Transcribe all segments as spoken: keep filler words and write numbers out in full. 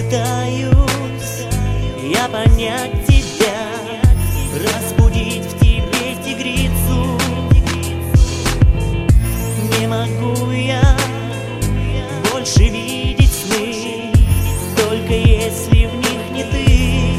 Пытаюсь я понять тебя, разбудить в тебе тигрицу. Не могу я больше видеть сны, только если в них не ты.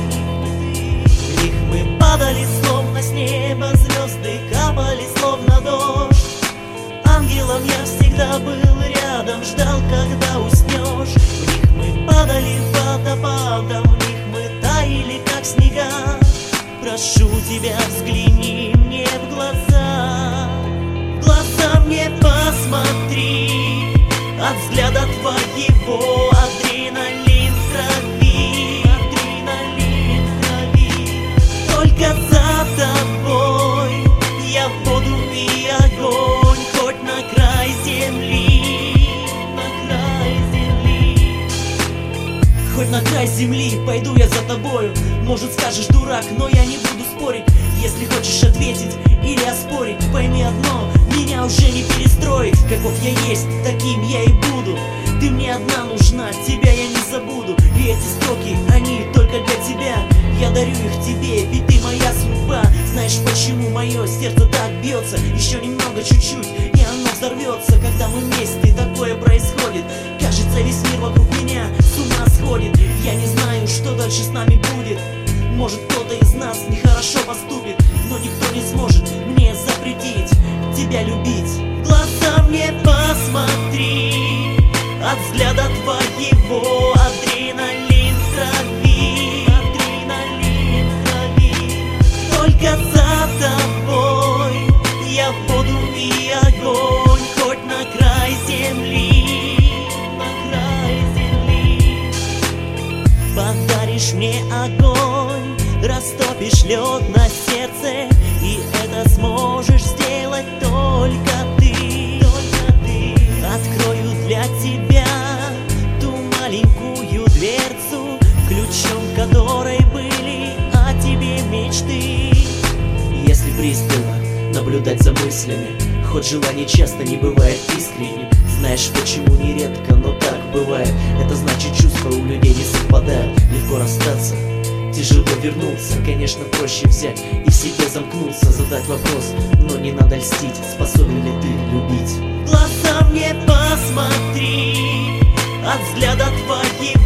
В них мы падали, словно с неба звезды капали, словно дождь. Ангелом я всегда был рядом, ждал, когда уснешь. В них мы падали водопадом, в них мы таяли, как снега. Прошу тебя, взгляни мне в глаза, в глаза мне посмотри. От взгляда твоего адреналин в крови, адреналин в крови. Только за тобой я в воду и огонь, хоть на край земли, на край земли. Хоть на край земли пойду я за тобою. Может, скажешь, дурак, но я не буду спорить. Если хочешь ответить или оспорить, пойми одно: меня уже не перестроить. Каков я есть, таким я и буду. Ты мне одна нужна, тебя я не забуду. И эти строки, они только для тебя. Я дарю их тебе, ведь ты моя судьба. Знаешь, почему мое сердце так бьется? Еще немного, чуть-чуть, и оно взорвется. Когда мы вместе, такое происходит. Кажется, весь мир вокруг меня с ума сходит. Я не знаю, что дальше с нами будет. Может, кто-то из нас нехорошо поступит, но никто не сможет мне запретить тебя любить. В глаза мне посмотри, от взгляда твоего адреналин в крови, адреналин в крови. Только за тобой я в воду и огонь, хоть на край земли, на край земли. Подаришь мне огонь, растопишь лед на сердце, и это сможешь сделать только ты, только ты. Открою для тебя ту маленькую дверцу, ключом которой были о тебе мечты. Если пристально наблюдать за мыслями, хоть желание часто не бывает искренним. Знаешь, почему нередко, но так бывает. Это значит, чувства у людей не совпадают. Легко расстаться, тяжело вернуться. Конечно, проще взять и в себе замкнуться. Задать вопрос, но не надо льстить. Способен ли ты любить? В глаза мне посмотри, от взгляда твоих